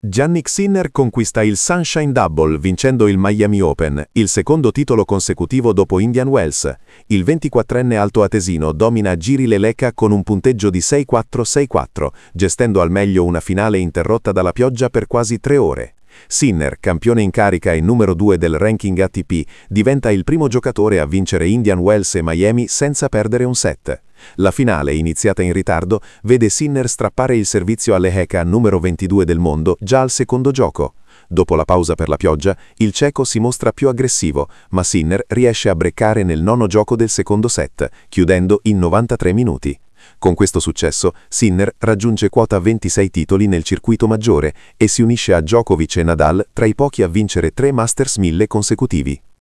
Jannik Sinner conquista il Sunshine Double vincendo il Miami Open, il secondo titolo consecutivo dopo Indian Wells. Il 24enne altoatesino domina Jiri Leleka con un punteggio di 6-4-6-4, gestendo al meglio una finale interrotta dalla pioggia per quasi 3 ore. Sinner, campione in carica e numero 2 del ranking ATP, diventa il primo giocatore a vincere Indian Wells e Miami senza perdere un set. La finale, iniziata in ritardo, vede Sinner strappare il servizio a Lehecka, numero 22 del mondo, già al secondo gioco. Dopo la pausa per la pioggia, il ceco si mostra più aggressivo, ma Sinner riesce a breccare nel nono gioco del secondo set, chiudendo in 93 minuti. Con questo successo, Sinner raggiunge quota 26 titoli nel circuito maggiore e si unisce a Djokovic e Nadal tra i pochi a vincere 3 Masters 1000 consecutivi.